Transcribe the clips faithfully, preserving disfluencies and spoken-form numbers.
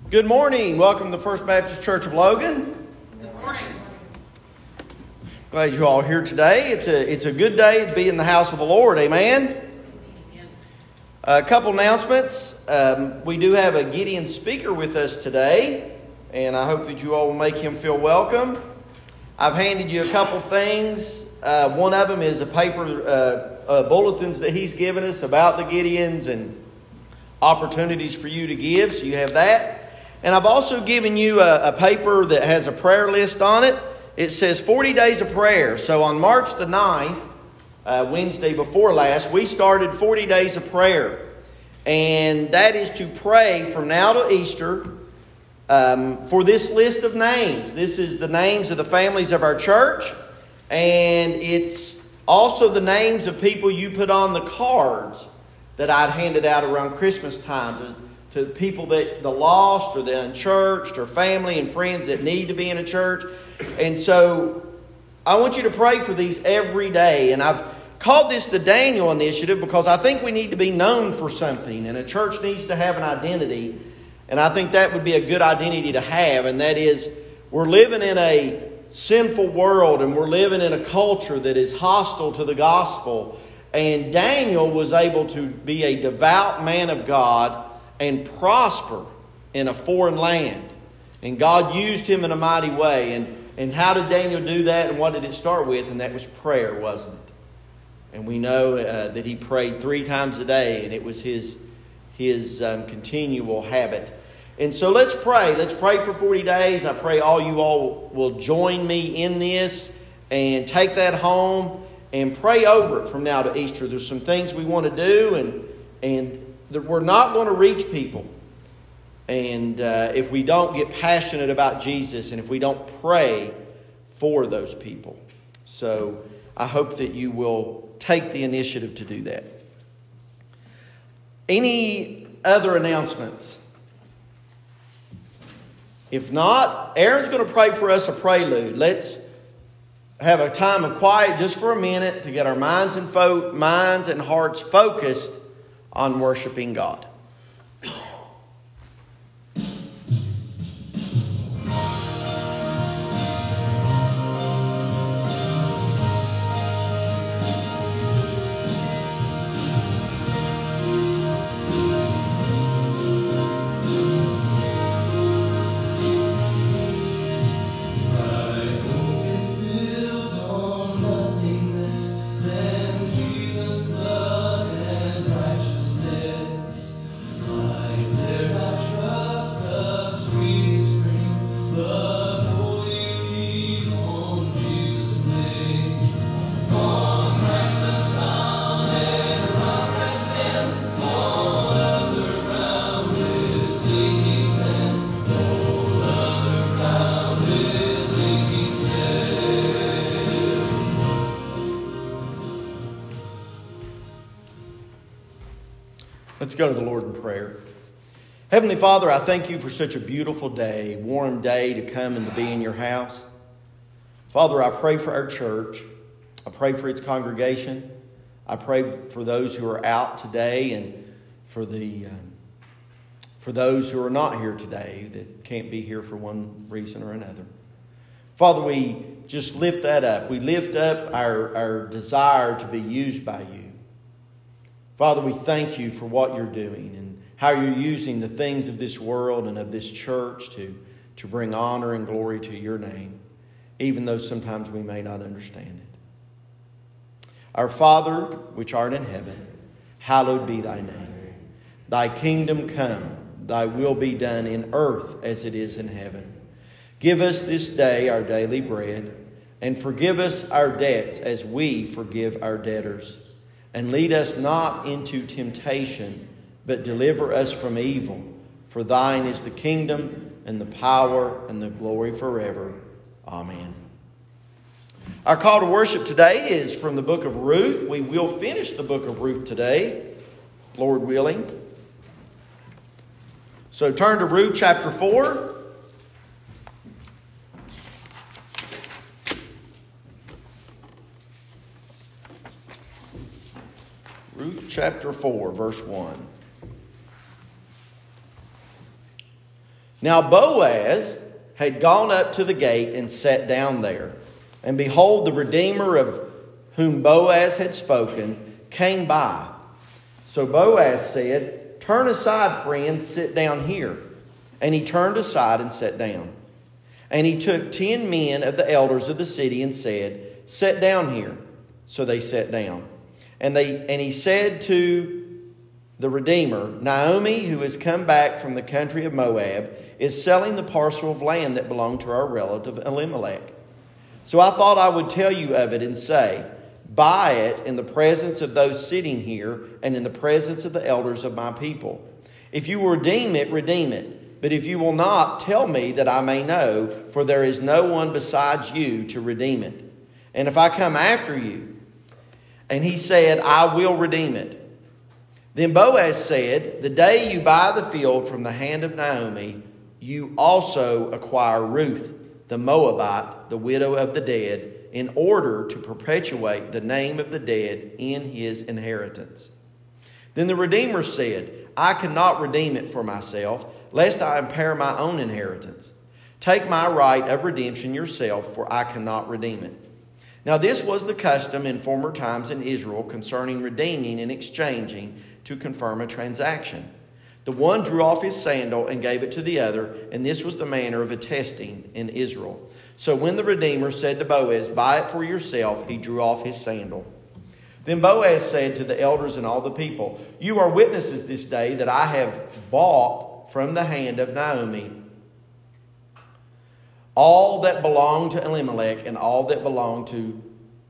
Good morning. Welcome to the First Baptist Church of Logan. Good morning. Glad you all are here today. It's a it's a good day to be in the house of the Lord. Amen. Amen. A couple announcements. Um, we do have a Gideon speaker with us today, and I hope that you all will make him feel welcome. I've handed you a couple things. Uh, one of them is a paper uh, uh, bulletins that he's given us about the Gideons and opportunities for you to give. So you have that. And I've also given you a, a paper that has a prayer list on it. It says forty days of prayer. So on March the ninth, uh, Wednesday before last, we started forty days of prayer. And that is to pray from now to Easter um, for this list of names. This is the names of the families of our church. And it's also the names of people you put on the cards that I'd handed out around Christmas time to to people that the lost or the unchurched or family and friends that need to be in a church. And so I want you to pray for these every day. And I've called this the Daniel Initiative because I think we need to be known for something, and a church needs to have an identity. And I think that would be a good identity to have, and that is we're living in a sinful world, and we're living in a culture that is hostile to the gospel. And Daniel was able to be a devout man of God and prosper in a foreign land. And God used him in a mighty way. And, and how did Daniel do that? And what did it start with? And that was prayer, wasn't it? And we know uh, that he prayed three times a day, and it was his, his um, continual habit. And so let's pray. Let's pray for forty days. I pray all you all will join me in this and take that home and pray over it from now to Easter. There's some things we want to do, and and that we're not going to reach people. And uh, if we don't get passionate about Jesus, and if we don't pray for those people. So I hope that you will take the initiative to do that. Any other announcements? If not, Aaron's going to pray for us a prelude. Let's have a time of quiet just for a minute to get our minds and fo- minds and hearts focused on worshiping God. Let's go to the Lord in prayer. Heavenly Father, I thank you for such a beautiful day, warm day to come and to be in your house. Father, I pray for our church. I pray for its congregation. I pray for those who are out today, and for the um, for those who are not here today that can't be here for one reason or another. Father, we just lift that up. We lift up our, our desire to be used by you. Father, we thank you for what you're doing and how you're using the things of this world and of this church to, to bring honor and glory to your name, even though sometimes we may not understand it. Our Father, which art in heaven, hallowed be thy name. Thy kingdom come, thy will be done in earth as it is in heaven. Give us this day our daily bread, and forgive us our debts as we forgive our debtors. And lead us not into temptation, but deliver us from evil. For thine is the kingdom and the power and the glory forever. Amen. Our call to worship today is from the book of Ruth. We will finish the book of Ruth today, Lord willing. So turn to Ruth chapter four. Ruth chapter four, verse one. Now Boaz had gone up to the gate and sat down there. And behold, the Redeemer of whom Boaz had spoken came by. So Boaz said, "Turn aside, friend, sit down here." And he turned aside and sat down. And he took ten men of the elders of the city and said, "Sit down here." So they sat down. And they and he said to the Redeemer, "Naomi, who has come back from the country of Moab, is selling the parcel of land that belonged to our relative Elimelech. So I thought I would tell you of it and say, buy it in the presence of those sitting here and in the presence of the elders of my people. If you will redeem it, redeem it. But if you will not, tell me that I may know, for there is no one besides you to redeem it. And if I come after you," and he said, "I will redeem it." Then Boaz said, "The day you buy the field from the hand of Naomi, you also acquire Ruth, the Moabite, the widow of the dead, in order to perpetuate the name of the dead in his inheritance." Then the Redeemer said, "I cannot redeem it for myself, lest I impair my own inheritance. Take my right of redemption yourself, for I cannot redeem it." Now this was the custom in former times in Israel concerning redeeming and exchanging to confirm a transaction. The one drew off his sandal and gave it to the other, and this was the manner of attesting in Israel. So when the Redeemer said to Boaz, "Buy it for yourself," he drew off his sandal. Then Boaz said to the elders and all the people, "You are witnesses this day that I have bought from the hand of Naomi all that belonged to Elimelech and all that belonged to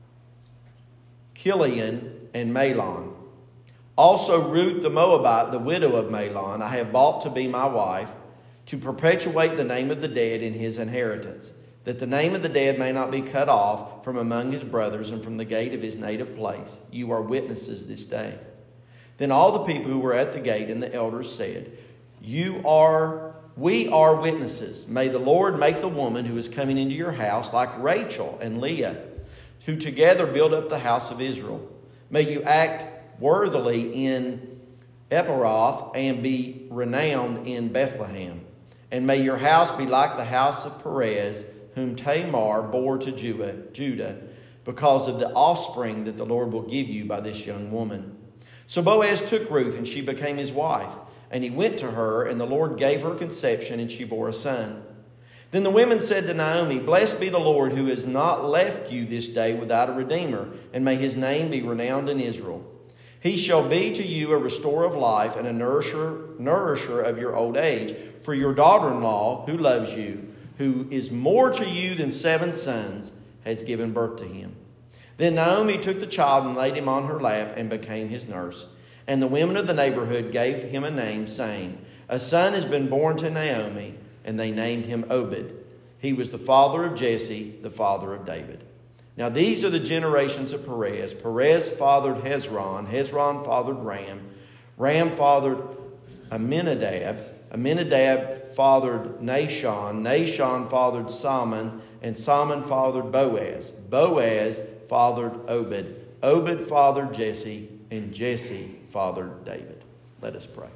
Chilion and Mahlon. Also Ruth the Moabite, the widow of Mahlon, I have bought to be my wife, to perpetuate the name of the dead in his inheritance, that the name of the dead may not be cut off from among his brothers and from the gate of his native place. You are witnesses this day." Then all the people who were at the gate and the elders said, "You are, we are witnesses. May the Lord make the woman who is coming into your house like Rachel and Leah, who together build up the house of Israel. May you act worthily in Ephrath and be renowned in Bethlehem. And may your house be like the house of Perez, whom Tamar bore to Judah, because of the offspring that the Lord will give you by this young woman." So Boaz took Ruth, and she became his wife. And he went to her, and the Lord gave her conception, and she bore a son. Then the women said to Naomi, "Blessed be the Lord, who has not left you this day without a redeemer, and may his name be renowned in Israel. He shall be to you a restorer of life and a nourisher, nourisher of your old age. For your daughter-in-law, who loves you, who is more to you than seven sons, has given birth to him." Then Naomi took the child and laid him on her lap and became his nurse. And the women of the neighborhood gave him a name, saying, "A son has been born to Naomi," and they named him Obed. He was the father of Jesse, the father of David. Now these are the generations of Perez. Perez fathered Hezron. Hezron fathered Ram. Ram fathered Amminadab. Amminadab fathered Nahshon. Nahshon fathered Salmon. And Salmon fathered Boaz. Boaz fathered Obed. Obed fathered Jesse. And Jesse fathered David. Let us pray.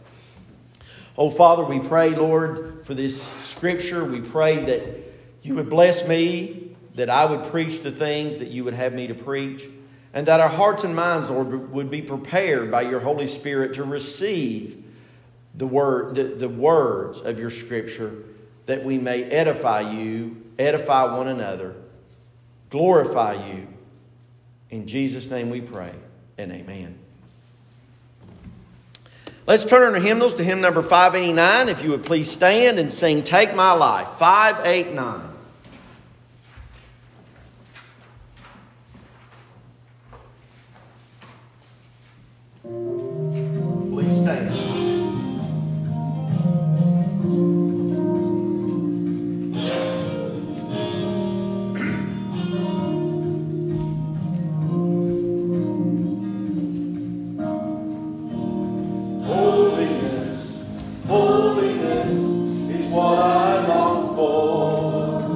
Oh, Father, we pray, Lord, for this scripture. We pray that you would bless me, that I would preach the things that you would have me to preach, and that our hearts and minds, Lord, would be prepared by your Holy Spirit to receive the word, the, the words of your scripture, that we may edify you, edify one another, glorify you. In Jesus' name we pray, and amen. Let's turn our hymnals to hymn number five eighty-nine. If you would please stand and sing "Take My Life," five eighty-nine. Please stand. Holiness, holiness is what I long for.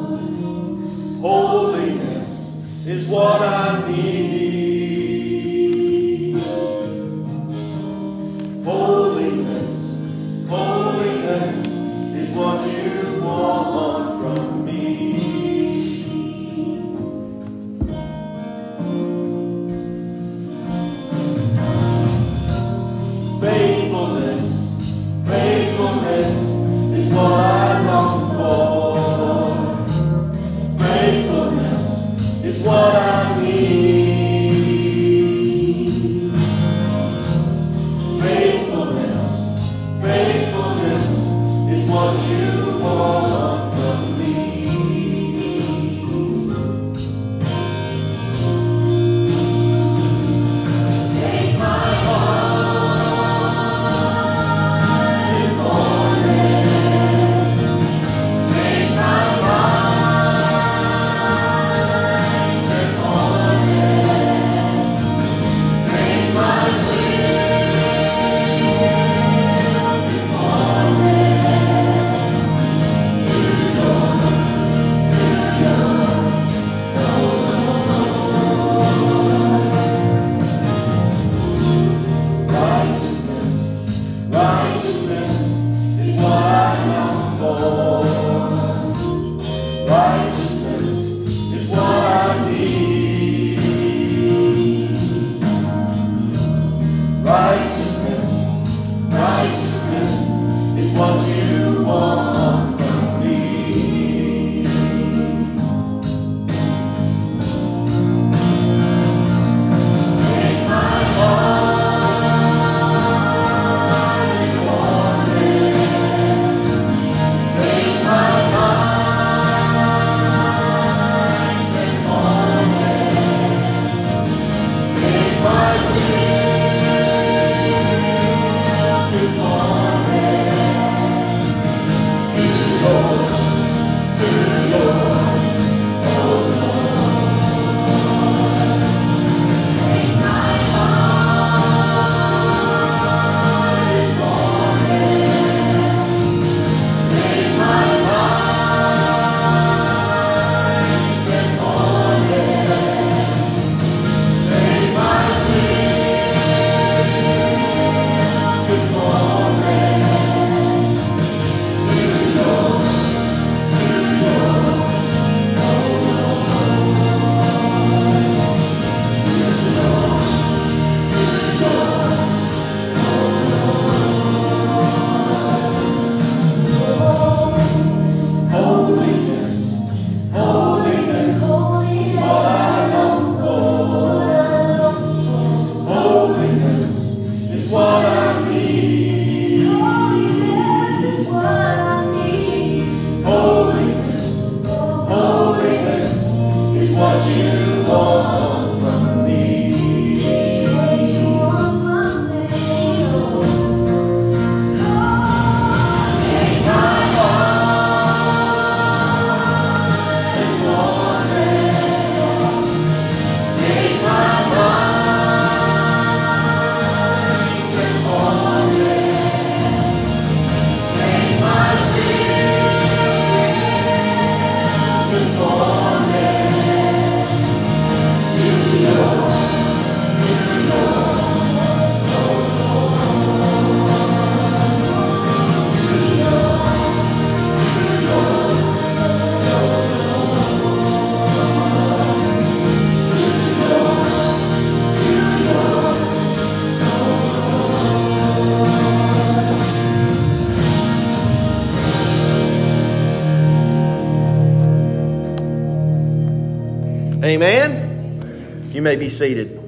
Amen. You may be seated.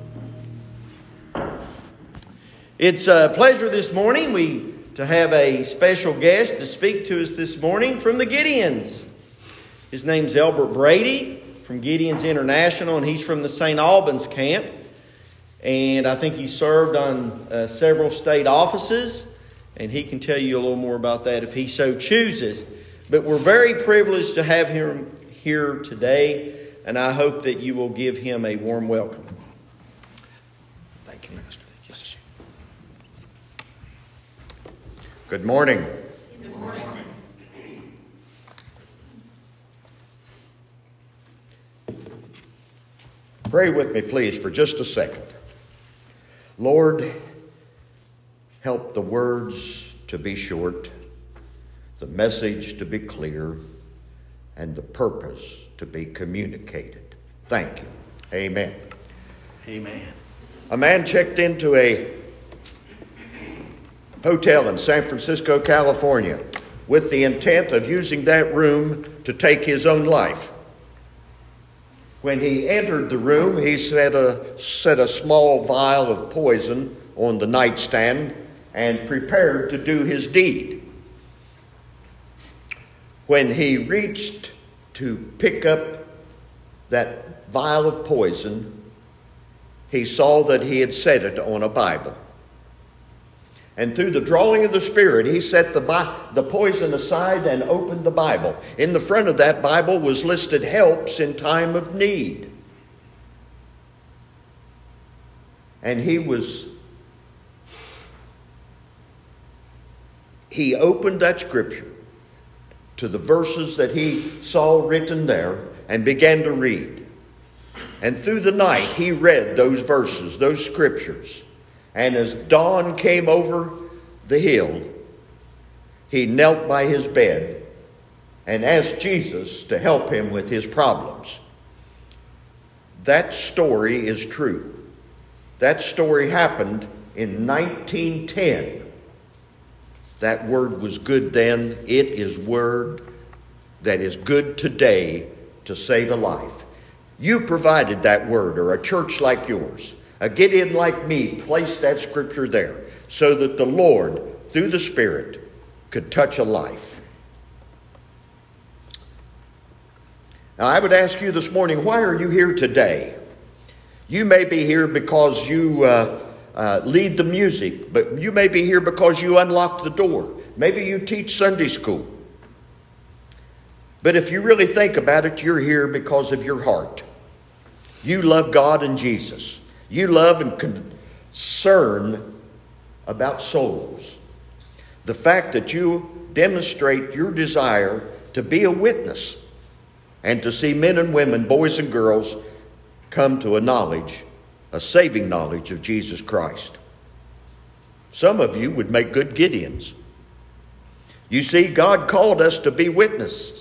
It's a pleasure this morning we to have a special guest to speak to us this morning from the Gideons. His name's Elbert Brady from Gideons International, and he's from the Saint Albans camp. And I think he served on uh, several state offices, and he can tell you a little more about that if he so chooses. But we're very privileged to have him here today, and I hope that you will give him a warm welcome. Thank you, Master. Yes. Good morning. Good morning. Pray with me, please, for just a second. Lord, help the words to be short, the message to be clear, and the purpose to be communicated. Thank you. Amen. Amen. A man checked into a hotel in San Francisco, California, with the intent of using that room to take his own life. When he entered the room, he set a, set a small vial of poison on the nightstand and prepared to do his deed. When he reached to pick up that vial of poison, he saw that he had set it on a Bible. And through the drawing of the Spirit, he set the, the poison aside and opened the Bible. In the front of that Bible was listed helps in time of need. And he was, he opened that scripture to the verses that he saw written there and began to read. And through the night, he read those verses, those scriptures. And as dawn came over the hill, he knelt by his bed and asked Jesus to help him with his problems. That story is true. That story happened in nineteen ten. That word was good then. It is word that is good today to save a life. You provided that word, or a church like yours. A Gideon like me placed that scripture there so that the Lord, through the Spirit, could touch a life. Now, I would ask you this morning, why are you here today? You may be here because you uh, uh, lead the music, but you may be here because you unlock the door. Maybe you teach Sunday school. But if you really think about it, you're here because of your heart. You love God and Jesus. You love and concern about souls. The fact that you demonstrate your desire to be a witness and to see men and women, boys and girls, come to a knowledge, a saving knowledge of Jesus Christ. Some of you would make good Gideons. You see, God called us to be witnesses.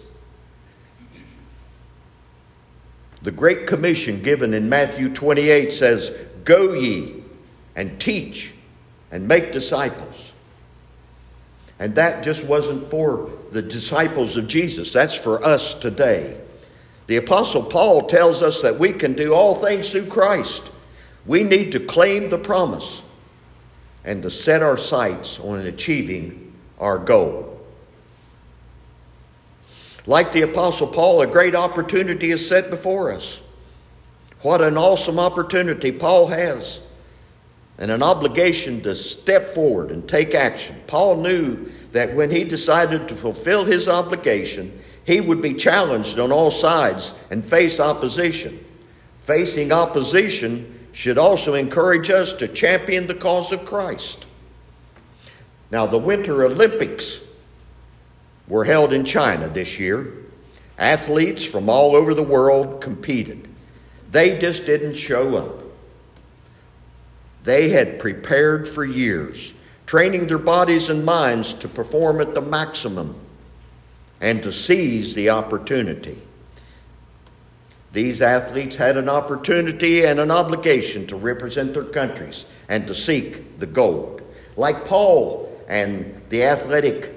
The Great Commission given in Matthew twenty-eight says, "Go ye and teach and make disciples." And that just wasn't for the disciples of Jesus. That's for us today. The Apostle Paul tells us that we can do all things through Christ. We need to claim the promise and to set our sights on achieving our goal. Like the Apostle Paul, a great opportunity is set before us. What an awesome opportunity Paul has, and an obligation to step forward and take action. Paul knew that when he decided to fulfill his obligation, he would be challenged on all sides and face opposition. Facing opposition should also encourage us to champion the cause of Christ. Now, the Winter Olympics were held in China this year. Athletes from all over the world competed. They just didn't show up. They had prepared for years, training their bodies and minds to perform at the maximum and to seize the opportunity. These athletes had an opportunity and an obligation to represent their countries and to seek the gold. Like Paul and the athletic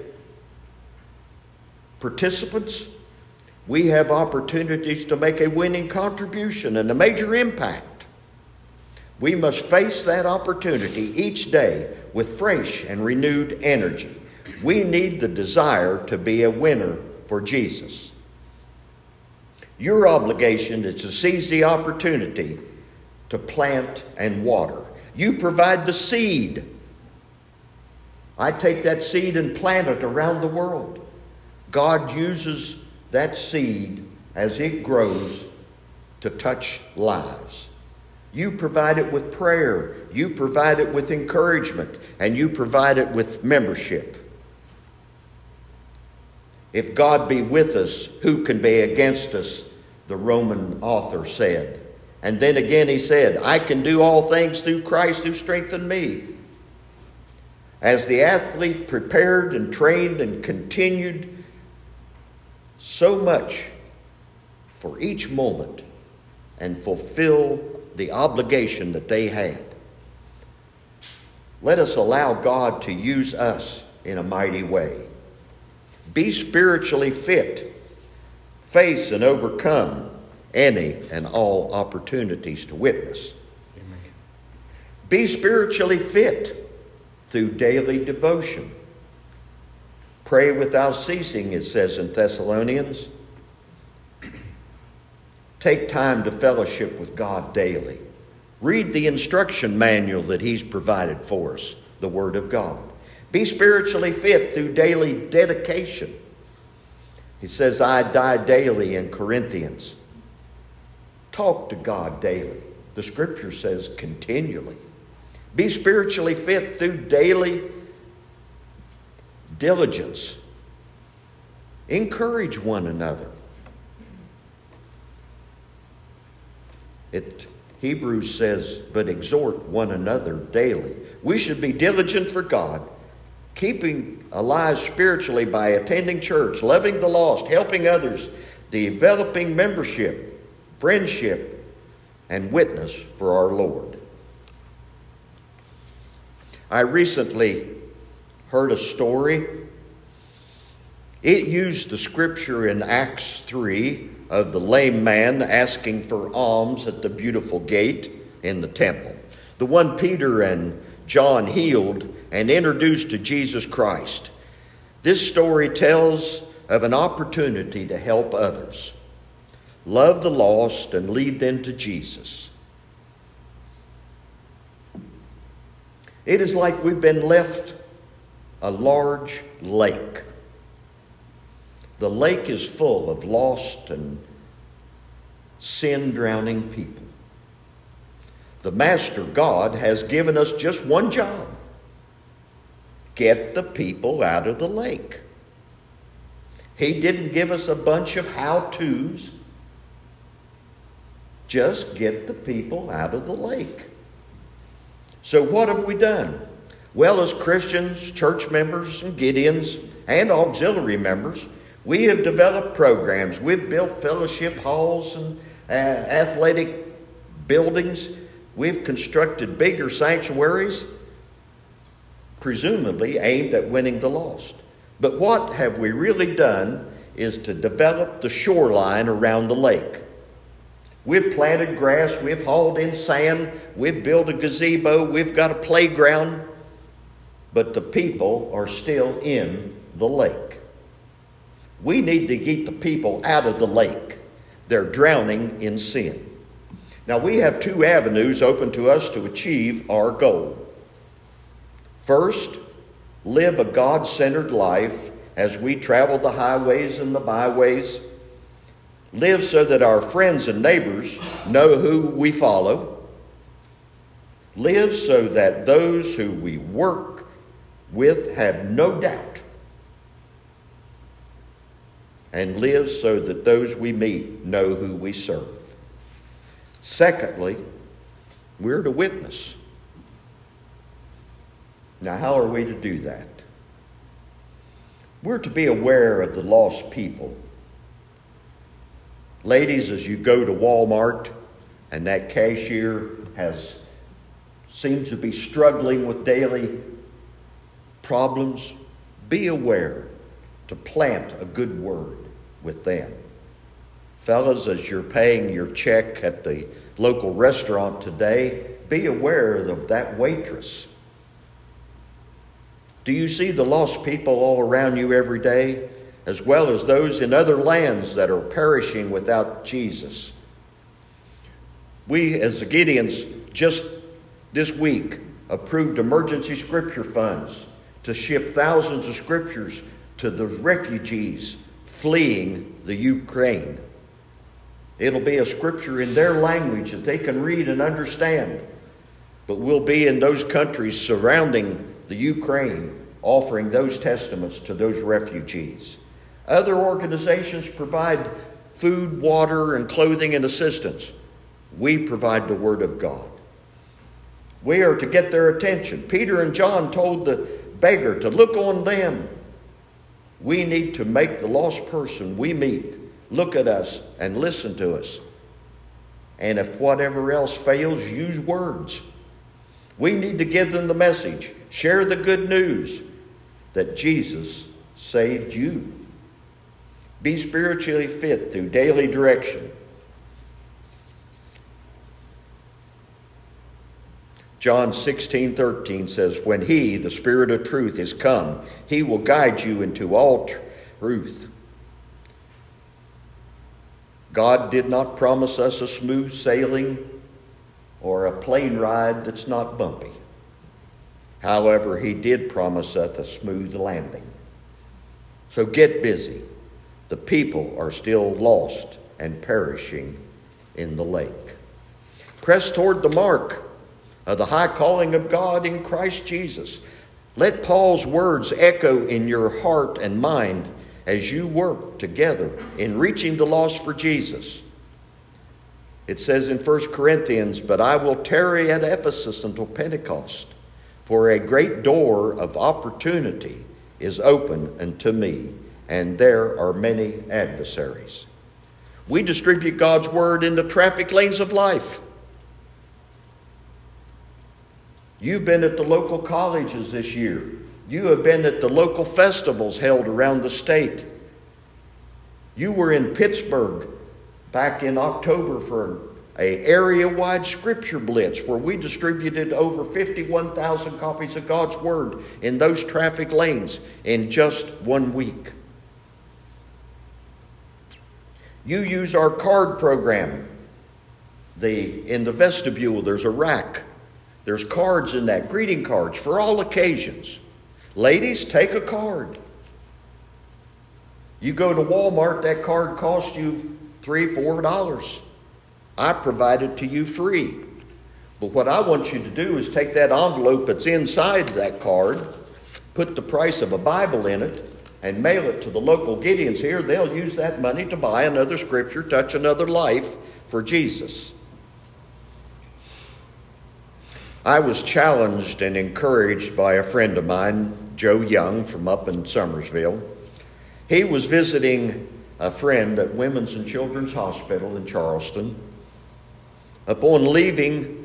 participants, we have opportunities to make a winning contribution and a major impact. We must face that opportunity each day with fresh and renewed energy. We need the desire to be a winner for Jesus. Your obligation is to seize the opportunity to plant and water. You provide the seed. I take that seed and plant it around the world. God uses that seed as it grows to touch lives. You provide it with prayer. You provide it with encouragement. And you provide it with membership. If God be with us, who can be against us? The Roman author said. And then again he said, I can do all things through Christ who strengthened me. As the athlete prepared and trained and continued so much for each moment and fulfill the obligation that they had, let us allow God to use us in a mighty way. Be spiritually fit. Face and overcome any and all opportunities to witness. Amen. Be spiritually fit through daily devotion. Pray without ceasing, it says in Thessalonians. Take time to fellowship with God daily. Read the instruction manual that He's provided for us, the Word of God. Be spiritually fit through daily dedication. He says, I die daily in Corinthians. Talk to God daily. The Scripture says continually. Be spiritually fit through daily diligence. Encourage one another. It, Hebrews says, but exhort one another daily. We should be diligent for God, keeping alive spiritually by attending church, loving the lost, helping others, developing membership, friendship, and witness for our Lord. I recently heard a story. It used the scripture in Acts three of the lame man asking for alms at the beautiful gate in the temple. The one Peter and John healed and introduced to Jesus Christ. This story tells of an opportunity to help others, love the lost, and lead them to Jesus. It is like we've been left a large lake. The lake is full of lost and sin-drowning people. The Master God has given us just one job. Get the people out of the lake. He didn't give us a bunch of how-tos. Just get the people out of the lake. So what have we done? Well, as Christians, church members, and Gideons, and auxiliary members, we have developed programs. We've built fellowship halls and uh, athletic buildings. We've constructed bigger sanctuaries, presumably aimed at winning the lost. But what have we really done is to develop the shoreline around the lake. We've planted grass, we've hauled in sand, we've built a gazebo, we've got a playground, but the people are still in the lake. We need to get the people out of the lake. They're drowning in sin. Now, we have two avenues open to us to achieve our goal. First, live a God-centered life as we travel the highways and the byways. Live so that our friends and neighbors know who we follow. Live so that those who we work with have no doubt. And live so that those we meet know who we serve. Secondly, we're to witness. Now, how are we to do that? We're to be aware of the lost people. Ladies, as you go to Walmart and that cashier has seems to be struggling with daily problems, be aware to plant a good word with them. Fellas, as you're paying your check at the local restaurant today, be aware of that waitress. Do you see the lost people all around you every day, as well as those in other lands that are perishing without Jesus? We, as the Gideons, just this week approved emergency scripture funds to ship thousands of scriptures to those refugees fleeing the Ukraine. It'll be a scripture in their language that they can read and understand. But we'll be in those countries surrounding the Ukraine, offering those testaments to those refugees. Other organizations provide food, water, and clothing and assistance. We provide the Word of God. We are to get their attention. Peter and John told the beggar, to look on them. We need to make the lost person we meet look at us and listen to us. And if whatever else fails, use words. We need to give them the message. Share the good news that Jesus saved you. Be spiritually fit through daily direction. John sixteen thirteen says, when he, the Spirit of truth, is come, he will guide you into all truth. God did not promise us a smooth sailing or a plane ride that's not bumpy. However, he did promise us a smooth landing. So get busy. The people are still lost and perishing in the lake. Press toward the mark of the high calling of God in Christ Jesus. Let Paul's words echo in your heart and mind as you work together in reaching the lost for Jesus. It says in First Corinthians, but I will tarry at Ephesus until Pentecost, for a great door of opportunity is open unto me, and there are many adversaries. We distribute God's word in the traffic lanes of life. You've been at the local colleges this year. You have been at the local festivals held around the state. You were in Pittsburgh back in October for an area-wide scripture blitz where we distributed over fifty-one thousand copies of God's word in those traffic lanes in just one week. You use our card program. The, in the vestibule, there's a rack. There's cards in that, greeting cards for all occasions. Ladies, take a card. You go to Walmart, that card costs you three, four dollars. I provide it to you free. But what I want you to do is take that envelope that's inside that card, put the price of a Bible in it, and mail it to the local Gideons here. They'll use that money to buy another scripture, touch another life for Jesus. I was challenged and encouraged by a friend of mine, Joe Young, from up in Summersville. He was visiting a friend at Women's and Children's Hospital in Charleston. Upon leaving,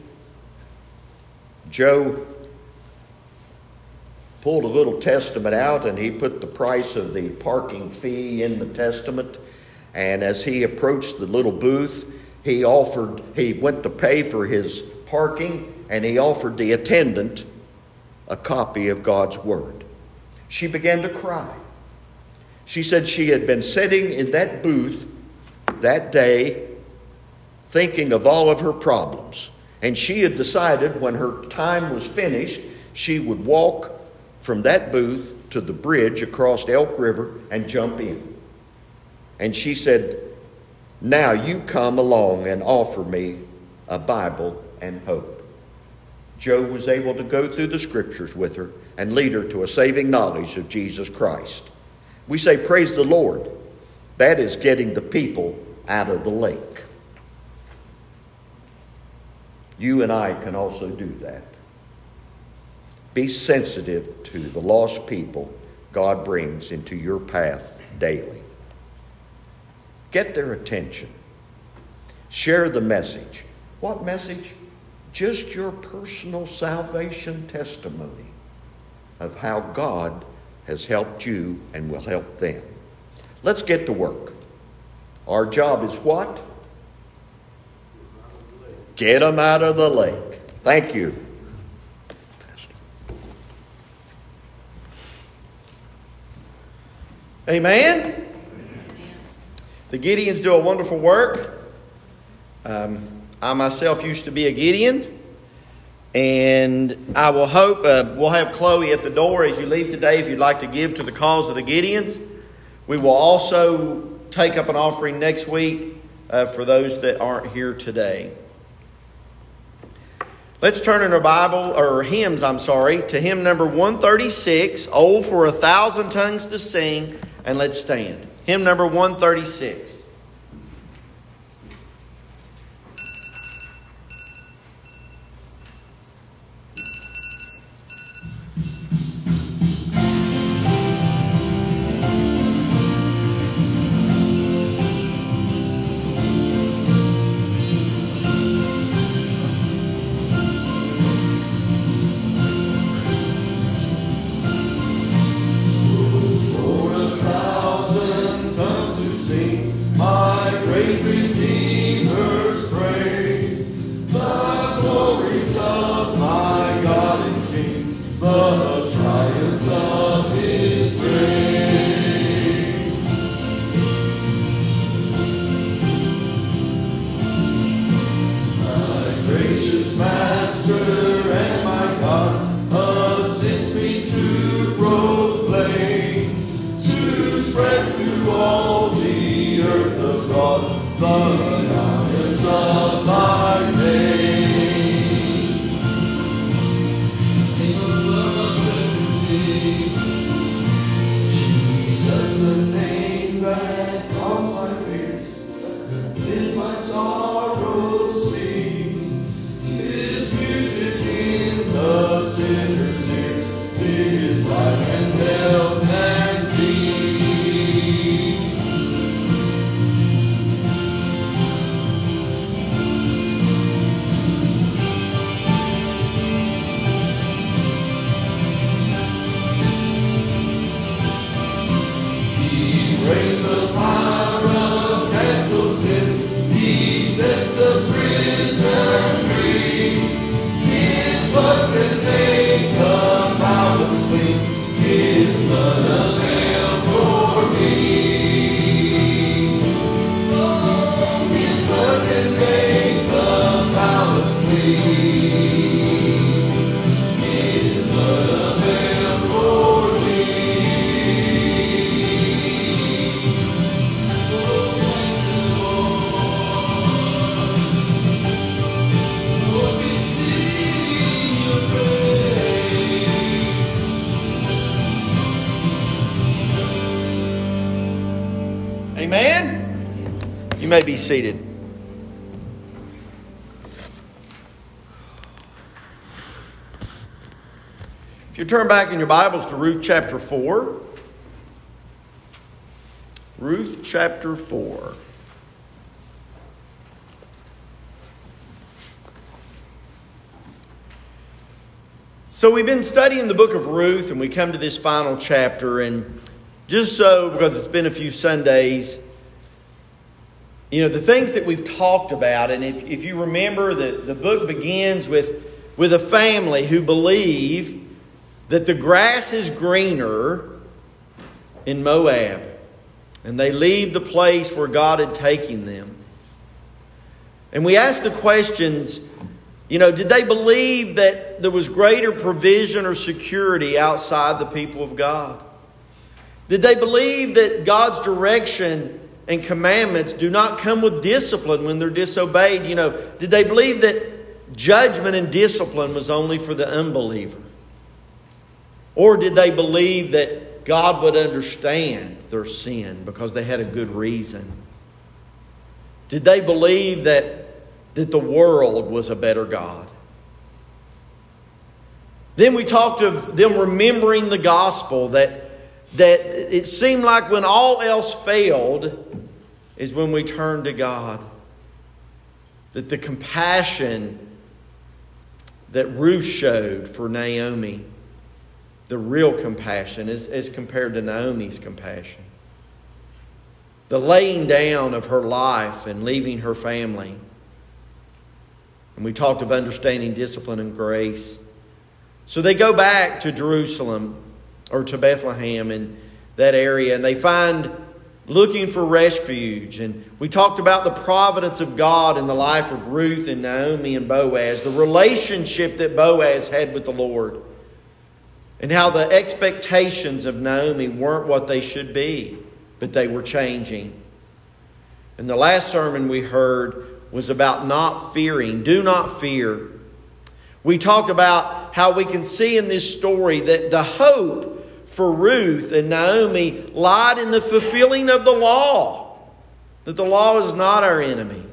Joe pulled a little testament out and he put the price of the parking fee in the testament. And as he approached the little booth, he offered, he went to pay for his parking, and he offered the attendant a copy of God's word. She began to cry. She said she had been sitting in that booth that day thinking of all of her problems. And she had decided when her time was finished, she would walk from that booth to the bridge across Elk River and jump in. And she said, now you come along and offer me a Bible and hope. Joe was able to go through the scriptures with her and lead her to a saving knowledge of Jesus Christ. We say, praise the Lord. That is getting the people out of the lake. You and I can also do that. Be sensitive to the lost people God brings into your path daily. Get their attention. Share the message. What message? Just your personal salvation testimony of how God has helped you and will help them. Let's get to work. Our job is what? Get them out of the lake. Thank you. Amen. The Gideons do a wonderful work. Um, I myself used to be a Gideon. And I will hope uh, we'll have Chloe at the door as you leave today if you'd like to give to the cause of the Gideons. We will also take up an offering next week uh, for those that aren't here today. Let's turn in our Bible, or hymns, I'm sorry, to hymn number one thirty-six, Oh, for a Thousand Tongues to Sing, and let's stand. Hymn number one thirty-six. all the earth abroad, the mountains of thy name. Jesus, the name that calms my fears, is my sorrow cease. 'Tis music in the sinner's ears, 'tis life and health and peace. He breaks the power of cancel sin, he sets the prisoner free. His blood can make the foulest clean, his blood avails for me. Oh, his blood can make the foulest clean, his blood avails for me. Oh, thank you, Lord. Lord, we sing your praise. Amen? You may be seated. If you turn back in your Bibles to Ruth chapter four. Ruth chapter four. So we've been studying the book of Ruth, and we come to this final chapter, and just so, because it's been a few Sundays, you know, the things that we've talked about, and if, if you remember, the, the book begins with, with a family who believe that the grass is greener in Moab. And they leave the place where God had taken them. And we ask the questions, you know, did they believe that there was greater provision or security outside the people of God? Did they believe that God's direction and commandments do not come with discipline when they're disobeyed? You know, did they believe that judgment and discipline was only for the unbeliever? Or did they believe that God would understand their sin because they had a good reason? Did they believe that, that the world was a better God? Then we talked of them remembering the gospel, that, that it seemed like when all else failed is when we turned to God. That the compassion that Ruth showed for Naomi, the real compassion as, as compared to Naomi's compassion. The laying down of her life and leaving her family. And we talked of understanding discipline and grace. So they go back to Jerusalem or to Bethlehem in that area, and they find looking for refuge. And we talked about the providence of God in the life of Ruth and Naomi and Boaz, the relationship that Boaz had with the Lord. And how the expectations of Naomi weren't what they should be, but they were changing. And the last sermon we heard was about not fearing. Do not fear. We talked about how we can see in this story that the hope for Ruth and Naomi lied in the fulfilling of the law. That the law is not our enemy.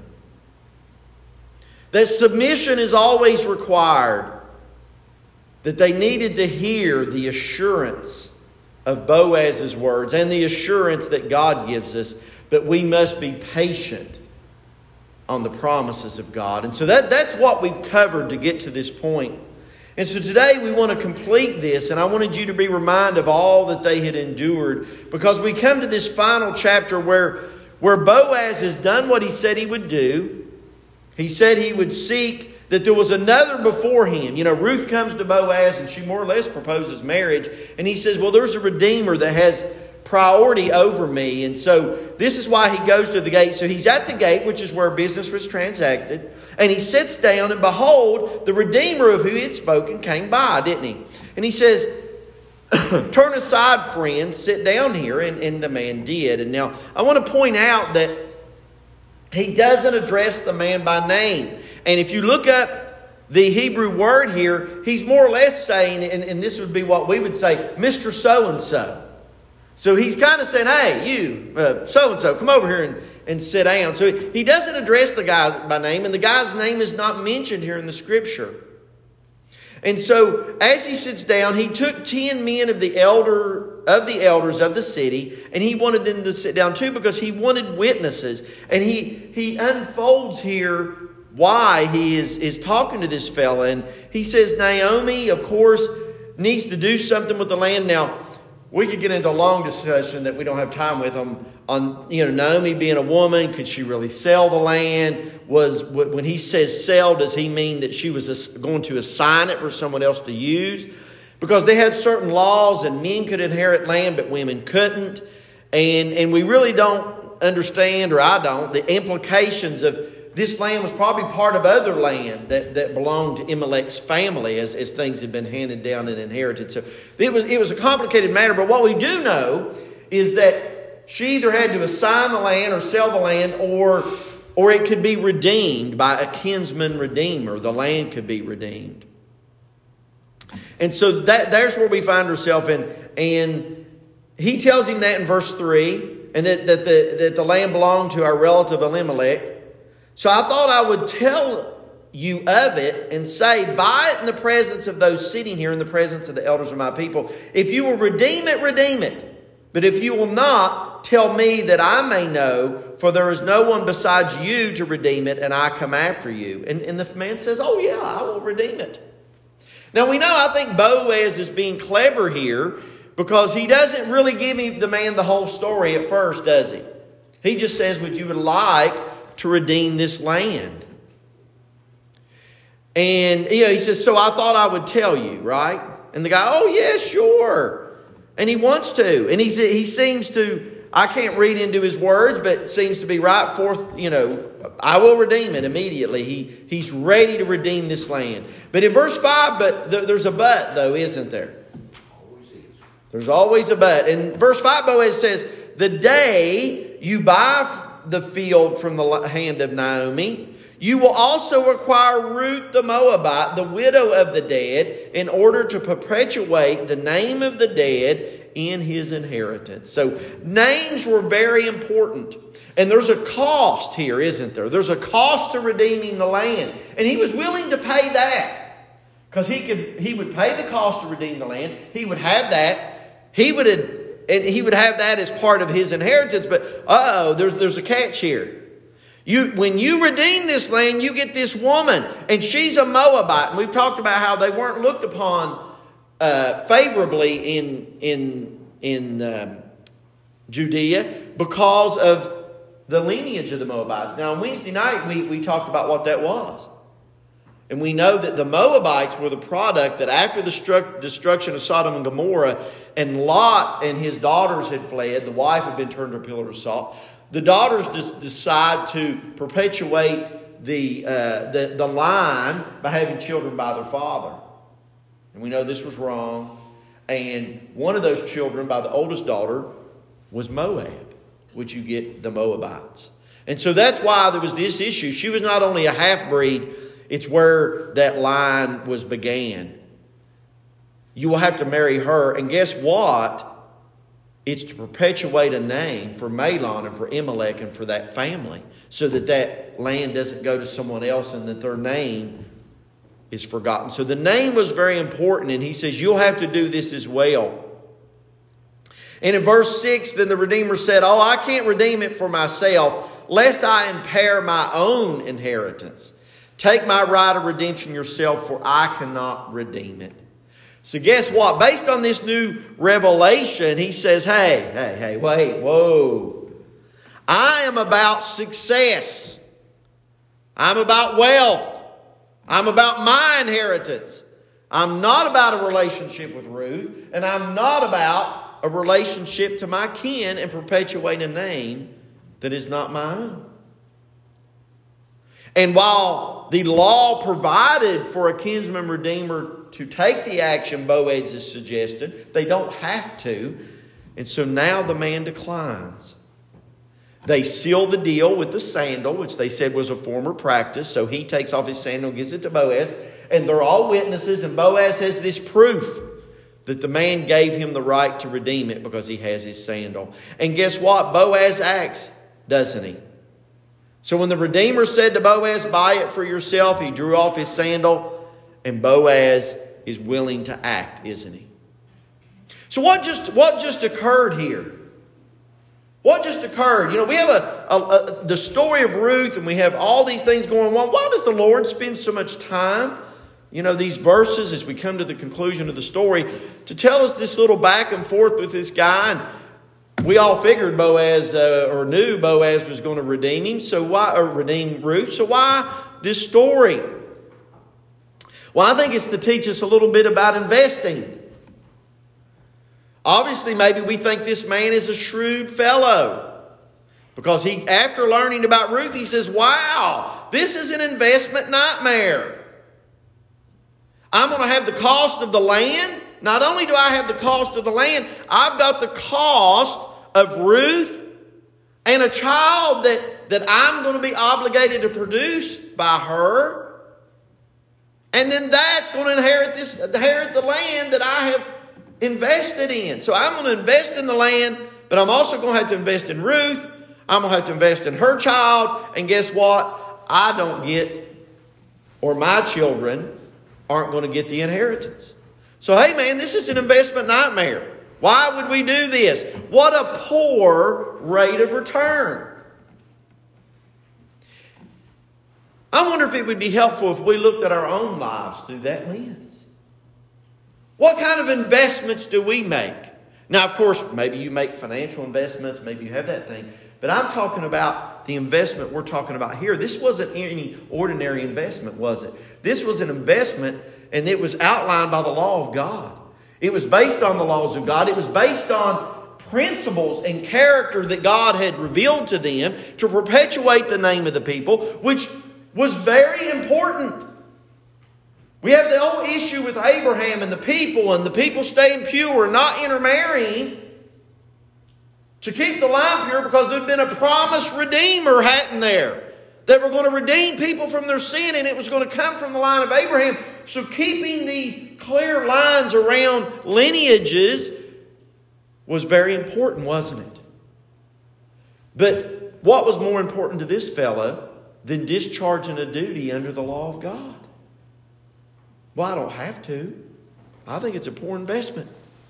That submission is always required. That they needed to hear the assurance of Boaz's words and the assurance that God gives us, but we must be patient on the promises of God. And so that, that's what we've covered to get to this point. And so today we want to complete this, and I wanted you to be reminded of all that they had endured, because we come to this final chapter where, where Boaz has done what he said he would do. He said he would seek that there was another before him. You know, Ruth comes to Boaz and she more or less proposes marriage. And he says, well, there's a Redeemer that has priority over me. And so this is why he goes to the gate. So he's at the gate, which is where business was transacted. And he sits down, and behold, the Redeemer of who he had spoken came by, didn't he? And he says, Turn aside, friends, sit down here. And, and the man did. And now I want to point out that he doesn't address the man by name. And if you look up the Hebrew word here, he's more or less saying, and, and this would be what we would say, Mister So-and-so. So he's kind of saying, hey, you, uh, so-and-so, come over here and, and sit down. So he doesn't address the guy by name, and the guy's name is not mentioned here in the Scripture. And so as he sits down, he took ten men of the elder of the elders of the city, and he wanted them to sit down too because he wanted witnesses. And he he unfolds here why he is, is talking to this fella. And he says Naomi, of course, needs to do something with the land. Now, we could get into a long discussion that we don't have time with them on, you know, Naomi being a woman. Could she really sell the land? Was, when he says sell, does he mean that she was going to assign it for someone else to use? Because they had certain laws and men could inherit land, but women couldn't. And, and we really don't understand, or I don't, the implications of this land was probably part of other land that, that belonged to Elimelech's family as, as things had been handed down and inherited. So it was, it was a complicated matter. But what we do know is that she either had to assign the land or sell the land, or, or it could be redeemed by a kinsman redeemer. The land could be redeemed. And so that there's where we find ourselves in. And he tells him that in verse three, and that, that, the, that the land belonged to our relative Elimelech. So I thought I would tell you of it and say, buy it in the presence of those sitting here, in the presence of the elders of my people. If you will redeem it, redeem it. But if you will not, tell me that I may know, for there is no one besides you to redeem it, and I come after you. And, and the man says, oh yeah, I will redeem it. Now we know, I think Boaz is being clever here, because he doesn't really give him, the man the whole story at first, does he? He just says, would you would like to redeem this land? And you know, he says, so I thought I would tell you, right? And the guy, oh yeah, sure. And he wants to. And he's, he seems to, I can't read into his words, but seems to be right forth, you know, I will redeem it immediately. He, he's ready to redeem this land. But in verse five, but there, there's a but though, isn't there? There's always a but. And verse five, Boaz says, the day you buy the field from the hand of Naomi, you will also require Ruth the Moabite, the widow of the dead, in order to perpetuate the name of the dead in his inheritance. So names were very important. And there's a cost here, isn't there? There's a cost to redeeming the land. And he was willing to pay that. Because he could, he would pay the cost to redeem the land. He would have that. He would have And he would have that as part of his inheritance. But uh-oh, there's, there's a catch here. You, when you redeem this land, you get this woman. And she's a Moabite. And we've talked about how they weren't looked upon uh, favorably in, in, in um, Judea because of the lineage of the Moabites. Now, on Wednesday night, we, we talked about what that was. And we know that the Moabites were the product that after the stru- destruction of Sodom and Gomorrah, and Lot and his daughters had fled, the wife had been turned to a pillar of salt. The daughters just decide to perpetuate the, uh, the, the line by having children by their father. And we know this was wrong. And one of those children by the oldest daughter was Moab, which you get the Moabites. And so that's why there was this issue. She was not only a half-breed, it's where that line was began. You will have to marry her. And guess what? It's to perpetuate a name for Mahlon and for Elimelech and for that family, so that that land doesn't go to someone else and that their name is forgotten. So the name was very important. And he says, you'll have to do this as well. And in verse six, then the Redeemer said, oh, I can't redeem it for myself, lest I impair my own inheritance. Take my right of redemption yourself, for I cannot redeem it. So guess what? Based on this new revelation, he says, hey, hey, hey, wait, whoa. I am about success. I'm about wealth. I'm about my inheritance. I'm not about a relationship with Ruth, and I'm not about a relationship to my kin and perpetuating a name that is not my own. And while the law provided for a kinsman redeemer to take the action Boaz is suggesting. They don't have to. And so now the man declines. They seal the deal with the sandal, which they said was a former practice. So he takes off his sandal and gives it to Boaz. And they're all witnesses. And Boaz has this proof that the man gave him the right to redeem it because he has his sandal. And guess what? Boaz acts, doesn't he? So when the Redeemer said to Boaz, buy it for yourself, he drew off his sandal. And Boaz is willing to act, isn't he? So what just, what just occurred here? What just occurred? You know, we have a, a, a the story of Ruth, and we have all these things going on. Why does the Lord spend so much time, you know, these verses as we come to the conclusion of the story, to tell us this little back and forth with this guy? And we all figured Boaz uh, or knew Boaz was going to redeem him, so why or redeem Ruth? So why this story? Well, I think it's to teach us a little bit about investing. Obviously, maybe we think this man is a shrewd fellow. Because he, after learning about Ruth, he says, wow, this is an investment nightmare. I'm going to have the cost of the land. Not only do I have the cost of the land, I've got the cost of Ruth and a child that, that I'm going to be obligated to produce by her. And then that's going to inherit this, inherit the land that I have invested in. So I'm going to invest in the land, but I'm also going to have to invest in Ruth. I'm going to have to invest in her child. And guess what? I don't get, or my children aren't going to get the inheritance. So, hey man, this is an investment nightmare. Why would we do this? What a poor rate of return. I wonder if it would be helpful if we looked at our own lives through that lens. What kind of investments do we make? Now, of course, maybe you make financial investments. Maybe you have that thing. But I'm talking about the investment we're talking about here. This wasn't any ordinary investment, was it? This was an investment, and it was outlined by the law of God. It was based on the laws of God. It was based on principles and character that God had revealed to them to perpetuate the name of the people, which was very important. We have the whole issue with Abraham and the people, and the people staying pure, not intermarrying, to keep the line pure because there had been a promised Redeemer hadn't there. That were going to redeem people from their sin, and it was going to come from the line of Abraham. So keeping these clear lines around lineages was very important, wasn't it? But what was more important to this fellow than discharging a duty under the law of God? Well, I don't have to. I think it's a poor investment.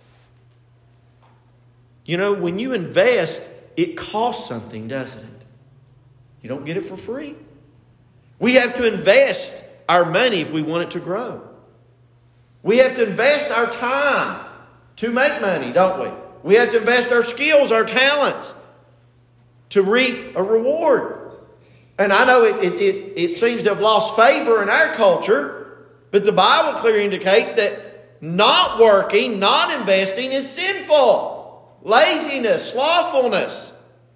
You know, when you invest, it costs something, doesn't it? You don't get it for free. We have to invest our money if we want it to grow. We have to invest our time to make money, don't we? We have to invest our skills, our talents to reap a reward. And I know it, it, it, it seems to have lost favor in our culture. But the Bible clearly indicates that not working, not investing is sinful. Laziness, slothfulness.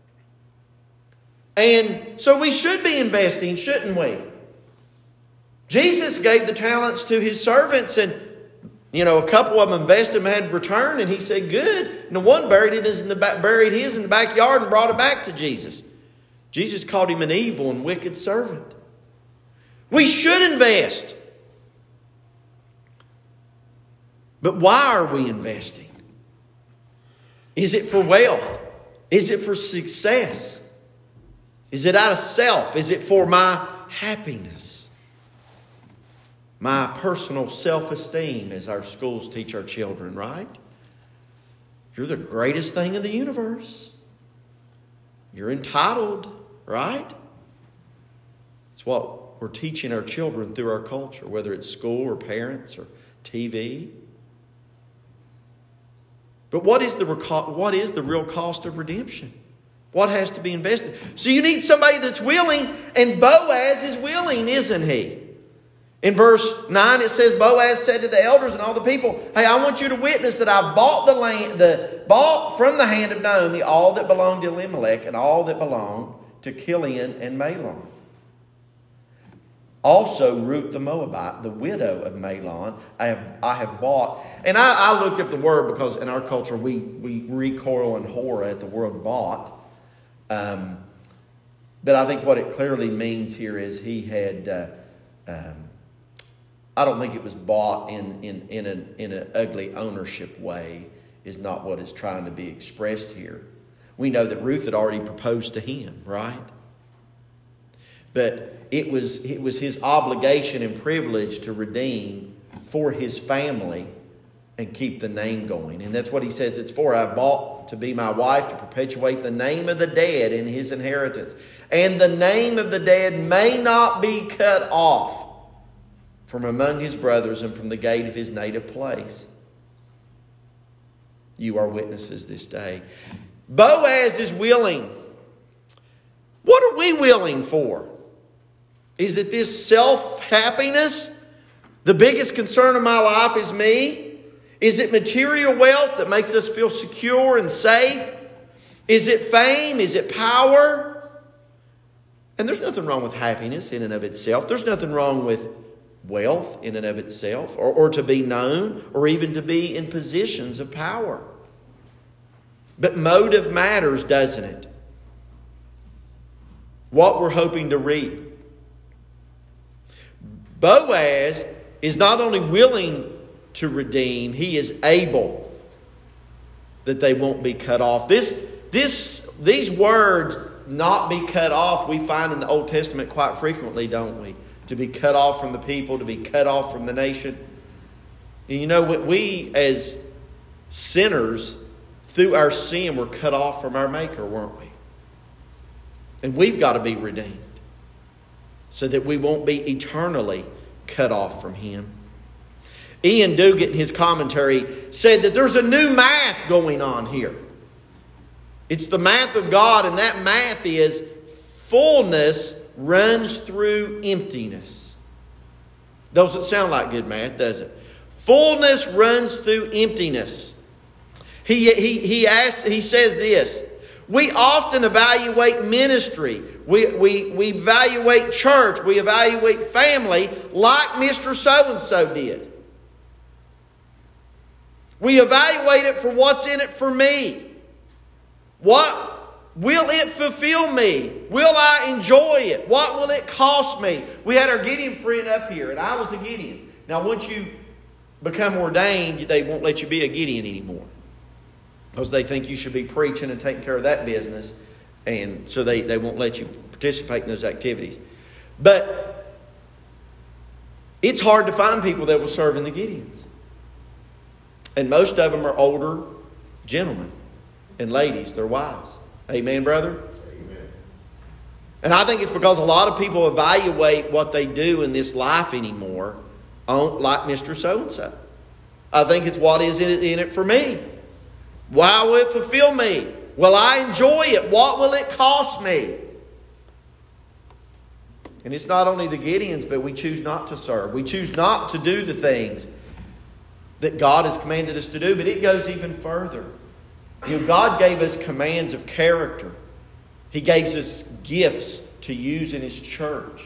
And so we should be investing, shouldn't we? Jesus gave the talents to his servants, and you know, a couple of them invested and had returned, and he said, good. And the one buried it in the back, buried his in the backyard and brought it back to Jesus. Jesus called him an evil and wicked servant. We should invest. But why are we investing? Is it for wealth? Is it for success? Is it out of self? Is it for my happiness? My personal self-esteem, as our schools teach our children, right? You're the greatest thing in the universe. You're entitled, right? It's what we're teaching our children through our culture, whether it's school or parents or T V. But what is the what is the real cost of redemption? What has to be invested? So you need somebody that's willing, and Boaz is willing, isn't he? In verse nine it says, Boaz said to the elders and all the people, hey, I want you to witness that I bought the land, the bought from the hand of Naomi all that belonged to Elimelech and all that belonged to Chilion and Mahlon. Also Ruth the Moabite, the widow of Mahlon, I have I have bought. And I, I looked up the word because in our culture we, we recoil in horror at the word bought. Um, but I think what it clearly means here is he had, uh, um, I don't think it was bought in, in, in, an, in an ugly ownership way is not what is trying to be expressed here. We know that Ruth had already proposed to him, right? But it was, it was his obligation and privilege to redeem for his family and keep the name going. And that's what he says it's for. I bought to be my wife to perpetuate the name of the dead in his inheritance. And the name of the dead may not be cut off from among his brothers and from the gate of his native place. You are witnesses this day. Boaz is willing. What are we willing for? Is it this self-happiness? The biggest concern of my life is me? Is it material wealth that makes us feel secure and safe? Is it fame? Is it power? And there's nothing wrong with happiness in and of itself. There's nothing wrong with wealth in and of itself, or, or to be known, or even to be in positions of power. But motive matters, doesn't it? What we're hoping to reap. Boaz is not only willing to redeem, he is able that they won't be cut off. This, this, these words, not be cut off, we find in the Old Testament quite frequently, don't we? To be cut off from the people, to be cut off from the nation. And you know, we as sinners, through our sin, were cut off from our Maker, weren't we? And we've got to be redeemed so that we won't be eternally cut off from Him. Ian Duguid, in his commentary, said that there's a new math going on here. It's the math of God, and that math is fullness runs through emptiness. Doesn't sound like good math, does it? Fullness runs through emptiness. He, he, he, asks, he says this, we often evaluate ministry. We, we, we evaluate church. We evaluate family like Mister So-and-so did. We evaluate it for what's in it for me. What will it fulfill me? Will I enjoy it? What will it cost me? We had our Gideon friend up here, and I was a Gideon. Now, once you become ordained, they won't let you be a Gideon anymore, because they think you should be preaching and taking care of that business. And so they, they won't let you participate in those activities. But it's hard to find people that will serve in the Gideons. And most of them are older gentlemen and ladies, their wives. Amen, brother? Amen. And I think it's because a lot of people evaluate what they do in this life anymore on, like Mister So-and-so. I think it's what is in it, in it for me. Why will it fulfill me? Will I enjoy it? What will it cost me? And it's not only the Gideons, but we choose not to serve. We choose not to do the things that God has commanded us to do. But it goes even further. You know, God gave us commands of character. He gave us gifts to use in His church.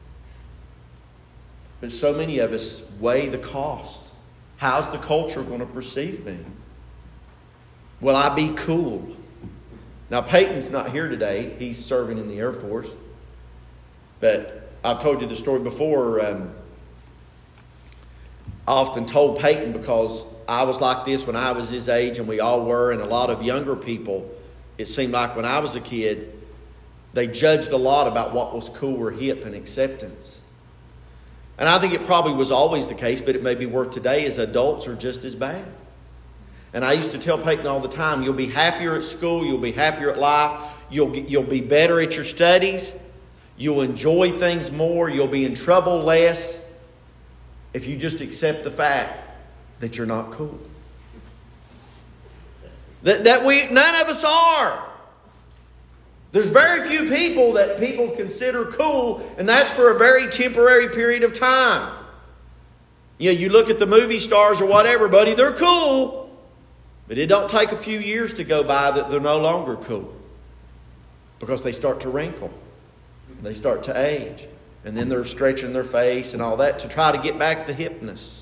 But so many of us weigh the cost. How's the culture going to perceive me? Will I be cool? Now, Peyton's not here today. He's serving in the Air Force. But I've told you the story before. Um, I often told Peyton because I was like this when I was his age, and we all were, and a lot of younger people, it seemed like when I was a kid, they judged a lot about what was cool or hip and acceptance. And I think it probably was always the case, but it may be worth today as adults are just as bad. And I used to tell Peyton all the time, you'll be happier at school, you'll be happier at life, you'll get, you'll be better at your studies, you'll enjoy things more, you'll be in trouble less if you just accept the fact that you're not cool. That, that we, none of us are. There's very few people that people consider cool, and that's for a very temporary period of time. You know, you look at the movie stars or whatever, buddy, they're cool. But it don't take a few years to go by that they're no longer cool. Because they start to wrinkle. They start to age. And then they're stretching their face and all that to try to get back the hipness.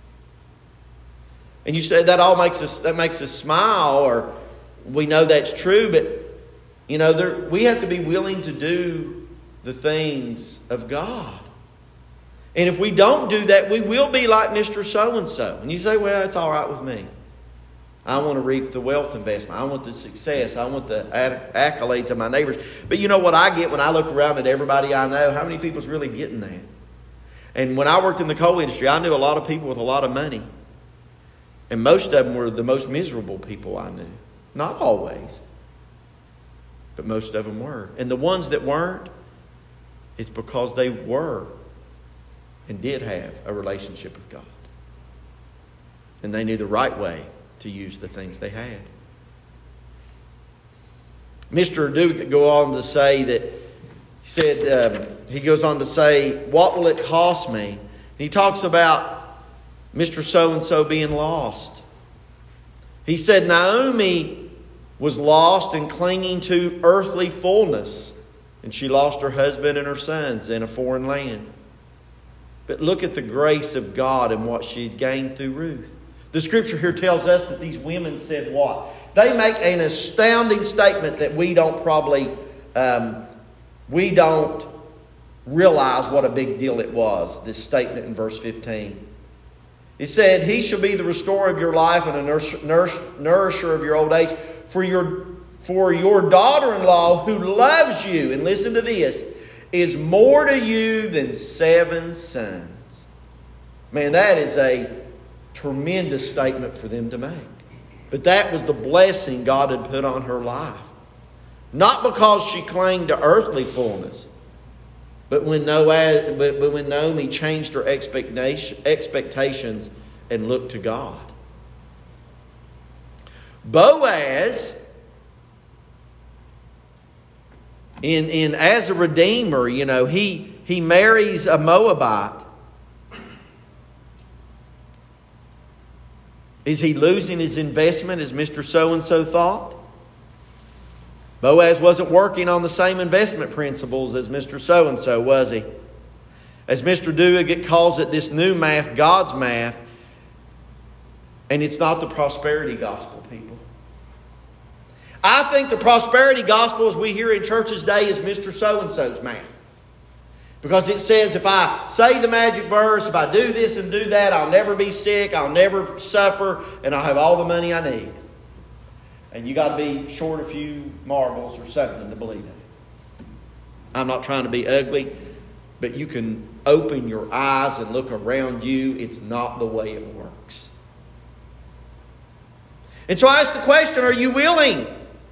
And you said that all makes us that makes us smile, or we know that's true, but you know, there, we have to be willing to do the things of God. And if we don't do that, we will be like Mister So-and-so. And you say, well, it's all right with me. I want to reap the wealth investment. I want the success. I want the accolades of my neighbors. But you know what I get when I look around at everybody I know? How many people's really getting that? And when I worked in the coal industry, I knew a lot of people with a lot of money. And most of them were the most miserable people I knew. Not always. But most of them were. And the ones that weren't, it's because they were and did have a relationship with God. And they knew the right way to use the things they had. Mister Duke could go on to say that, he said, um, he goes on to say, what will it cost me? And he talks about Mister So-and-so being lost. He said, Naomi was lost and clinging to earthly fullness, and she lost her husband and her sons in a foreign land. But look at the grace of God and what she had gained through Ruth. The scripture here tells us that these women said what? They make an astounding statement that we don't probably, um, we don't realize what a big deal it was, this statement in verse fifteen. It said, he shall be the restorer of your life and a nurse, nurse, nourisher of your old age. For your, for your daughter-in-law who loves you, and listen to this, is more to you than seven sons. Man, that is a tremendous statement for them to make. But that was the blessing God had put on her life. Not because she clung to earthly fullness, but when Noah, but, but when Naomi changed her expectation, expectations and looked to God. Boaz, in, in as a redeemer, you know, he, he marries a Moabite. Is he losing his investment as Mister So-and-so thought? Boaz wasn't working on the same investment principles as Mister So-and-so, was he? As Mister Duggett calls it, this new math, God's math, and it's not the prosperity gospel, people. I think the prosperity gospel as we hear in churches today is Mister So-and-so's math. Because it says if I say the magic verse, if I do this and do that, I'll never be sick, I'll never suffer, and I'll have all the money I need. And you got to be short a few marbles or something to believe that. I'm not trying to be ugly, but you can open your eyes and look around you. It's not the way it works. And so I ask the question, are you willing?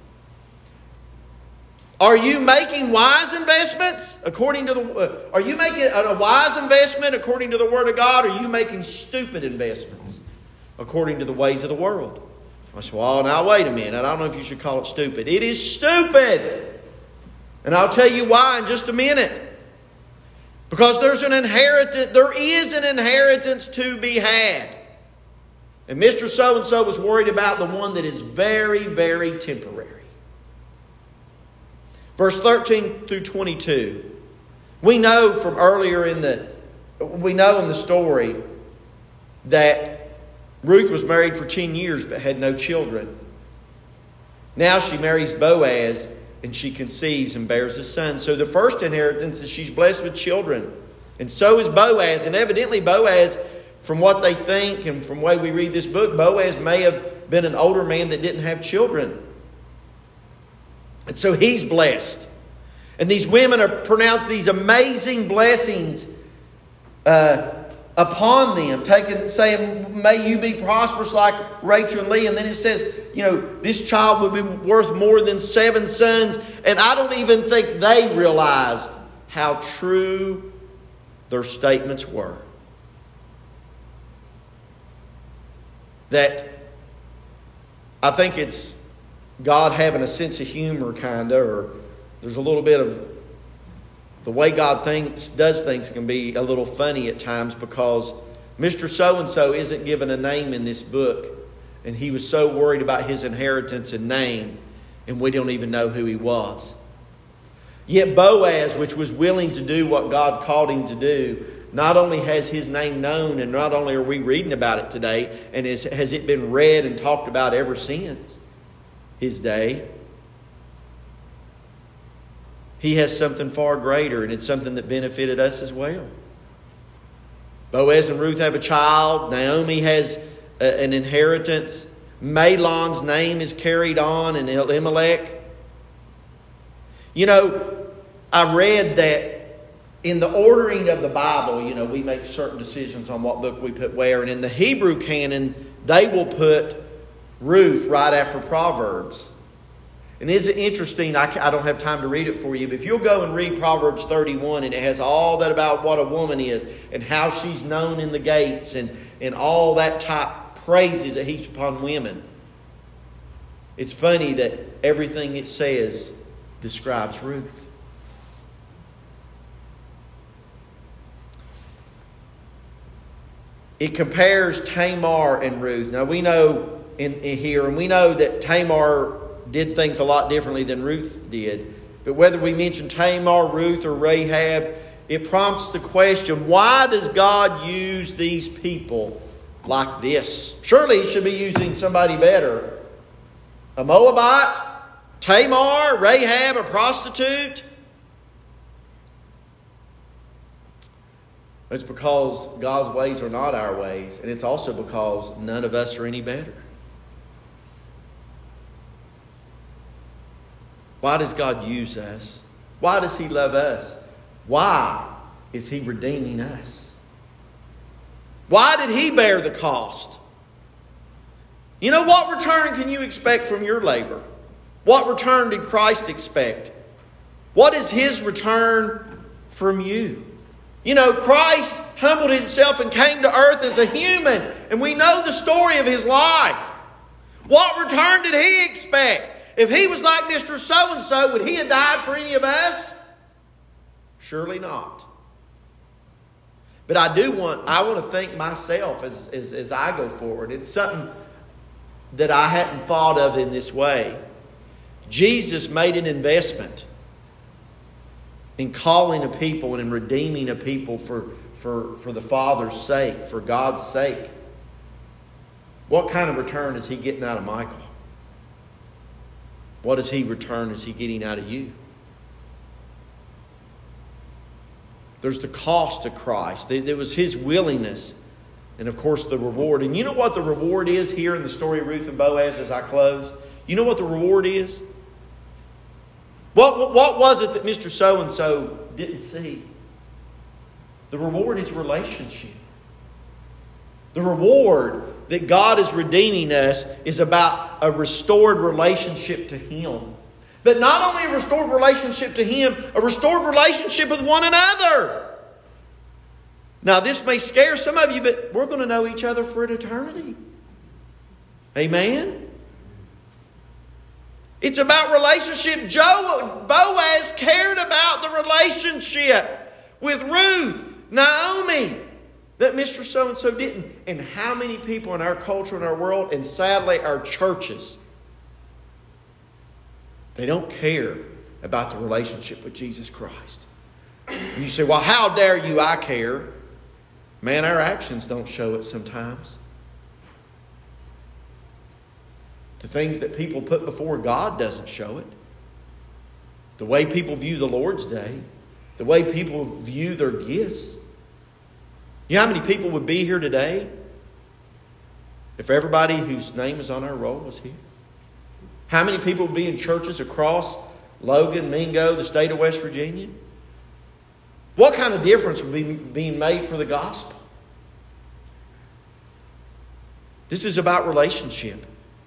Are you making wise investments according to the... Uh, are you making a wise investment according to the Word of God, or are you making stupid investments according to the ways of the world? I said, well, now wait a minute. I don't know if you should call it stupid. It is stupid. And I'll tell you why in just a minute. Because there's an inheritance, there is an inheritance to be had. And Mister So-and-so was worried about the one that is very, very temporary. Verse thirteen through twenty-two. We know from earlier in the, we know in the story that Ruth was married for ten years but had no children. Now she marries Boaz and she conceives and bears a son. So the first inheritance is she's blessed with children. And so is Boaz. And evidently Boaz, from what they think and from the way we read this book, Boaz may have been an older man that didn't have children. And so he's blessed. And these women are pronounced these amazing blessings uh, upon them, taking, saying, may you be prosperous like Rachel and Leah. And then it says, you know, this child will be worth more than seven sons. And I don't even think they realized how true their statements were. That I think it's God having a sense of humor, kind of, or there's a little bit of the way God thinks, does things can be a little funny at times, because Mister So-and-so isn't given a name in this book, and he was so worried about his inheritance and name, and we don't even know who he was. Yet Boaz, which was willing to do what God called him to do, not only has his name known, and not only are we reading about it today, and is, has it been read and talked about ever since his day, he has something far greater, and it's something that benefited us as well. Boaz and Ruth have a child. Naomi has a, an inheritance. Mahlon's name is carried on in Elimelech. You know, I read that in the ordering of the Bible, you know, we make certain decisions on what book we put where. And in the Hebrew canon, they will put Ruth right after Proverbs. And isn't it interesting? I, I don't have time to read it for you, but if you'll go and read Proverbs thirty-one, and it has all that about what a woman is and how she's known in the gates and, and all that type praises that heaps upon women. It's funny that everything it says describes Ruth. It compares Tamar and Ruth. Now we know in, in here, and we know that Tamar did things a lot differently than Ruth did. But whether we mention Tamar, Ruth, or Rahab, it prompts the question, why does God use these people like this? Surely He should be using somebody better. A Moabite, Tamar, Rahab, a prostitute. It's because God's ways are not our ways. And it's also because none of us are any better. Why does God use us? Why does He love us? Why is He redeeming us? Why did He bear the cost? You know, what return can you expect from your labor? What return did Christ expect? What is His return from you? You know, Christ humbled Himself and came to earth as a human. And we know the story of His life. What return did He expect? If He was like Mister So-and-so, would He have died for any of us? Surely not. But I do want, I want to think myself as, as, as I go forward. It's something that I hadn't thought of in this way. Jesus made an investment in calling a people and in redeeming a people for, for, for the Father's sake, for God's sake. What kind of return is He getting out of Michael? What does He return is He getting out of you? There's the cost of Christ. There was His willingness. And of course the reward. And you know what the reward is here in the story of Ruth and Boaz as I close? You know what the reward is? What, what, what was it that Mister So-and-so didn't see? The reward is relationship. The reward that God is redeeming us is about a restored relationship to Him. But not only a restored relationship to Him, a restored relationship with one another. Now this may scare some of you, but we're going to know each other for an eternity. Amen? It's about relationship. Joe, Boaz cared about the relationship with Ruth, Naomi, that Mister So-and-so didn't. And how many people in our culture and our world, and sadly our churches, they don't care about the relationship with Jesus Christ. And you say, well, how dare you, I care. Man, our actions don't show it sometimes. The things that people put before God doesn't show it. The way people view the Lord's Day. The way people view their gifts. You know how many people would be here today if everybody whose name is on our roll was here? How many people would be in churches across Logan, Mingo, the state of West Virginia? What kind of difference would be being made for the gospel? This is about relationship.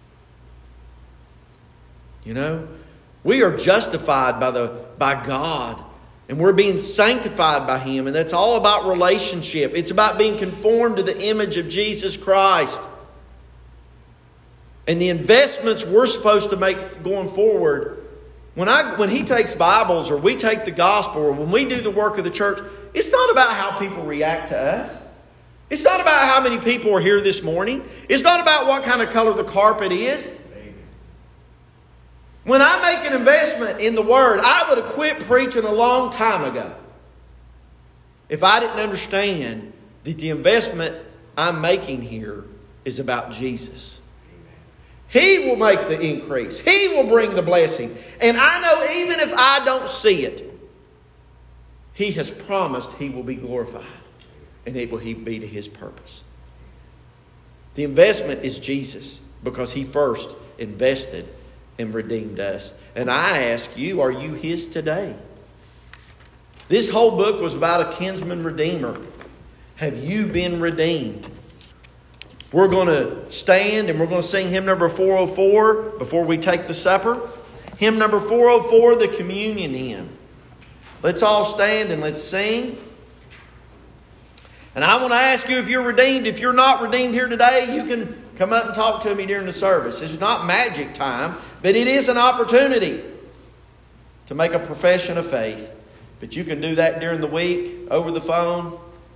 You know, we are justified by the by God, and we're being sanctified by Him, and that's all about relationship. It's about being conformed to the image of Jesus Christ. And the investments we're supposed to make going forward, when I when He takes Bibles or we take the gospel or when we do the work of the church, it's not about how people react to us. It's not about how many people are here this morning. It's not about what kind of color the carpet is. When I make an investment in the Word, I would have quit preaching a long time ago if I didn't understand that the investment I'm making here is about Jesus. He will make the increase. He will bring the blessing. And I know even if I don't see it, He has promised He will be glorified. And it will be to His purpose. The investment is Jesus because He first invested and redeemed us. And I ask you, are you His today? This whole book was about a kinsman redeemer. Have you been redeemed? We're going to stand and we're going to sing hymn number four oh four before we take the supper. Hymn number four oh four, the communion hymn. Let's all stand and let's sing. And I want to ask you if you're redeemed. If you're not redeemed here today, you can come up and talk to me during the service. It's not magic time, but it is an opportunity to make a profession of faith. But you can do that during the week, over the phone,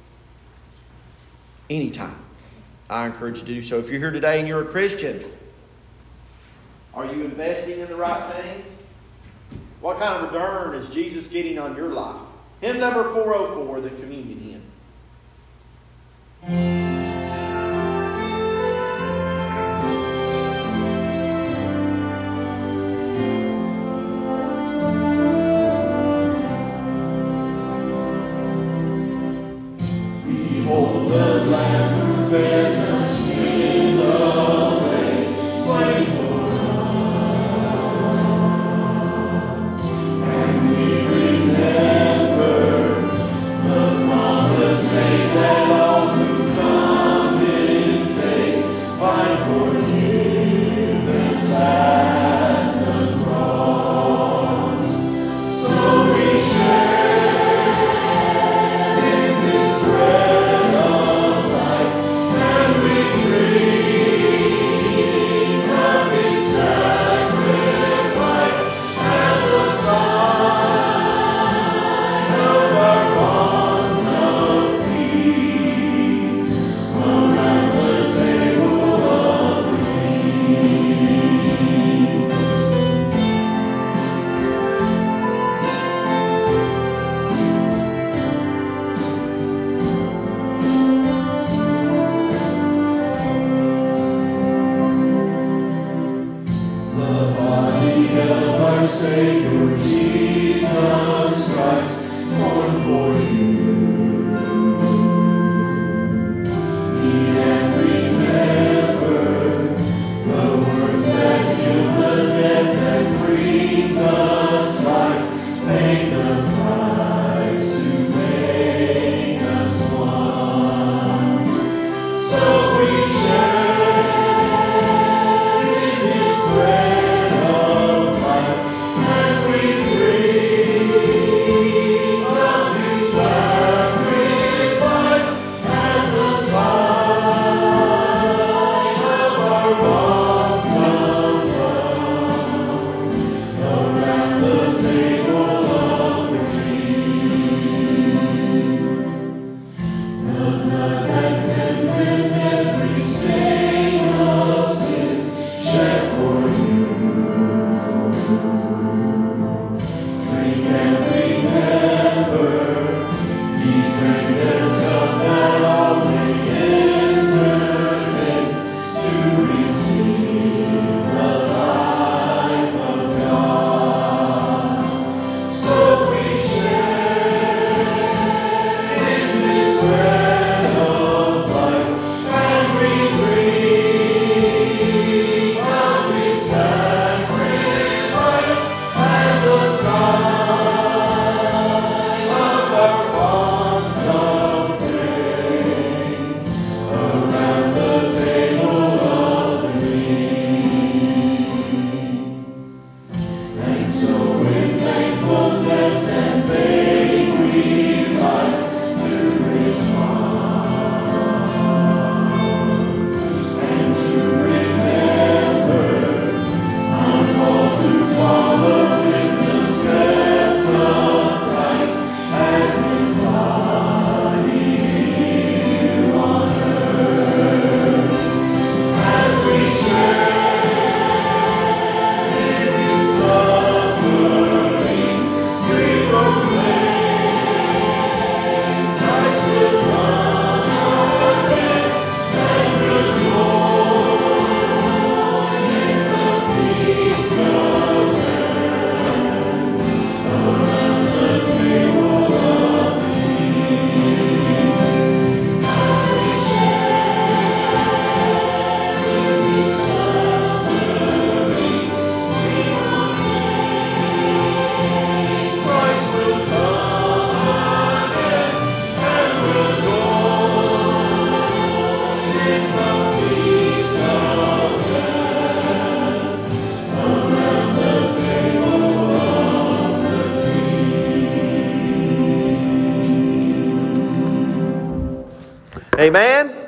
anytime. I encourage you to do so. If you're here today and you're a Christian, are you investing in the right things? What kind of return is Jesus getting on your life? Hymn number four oh four, the communion hymn. Behold the Lamb who bears our sins away, slain for us. And we remember the promise made that all who come Amen.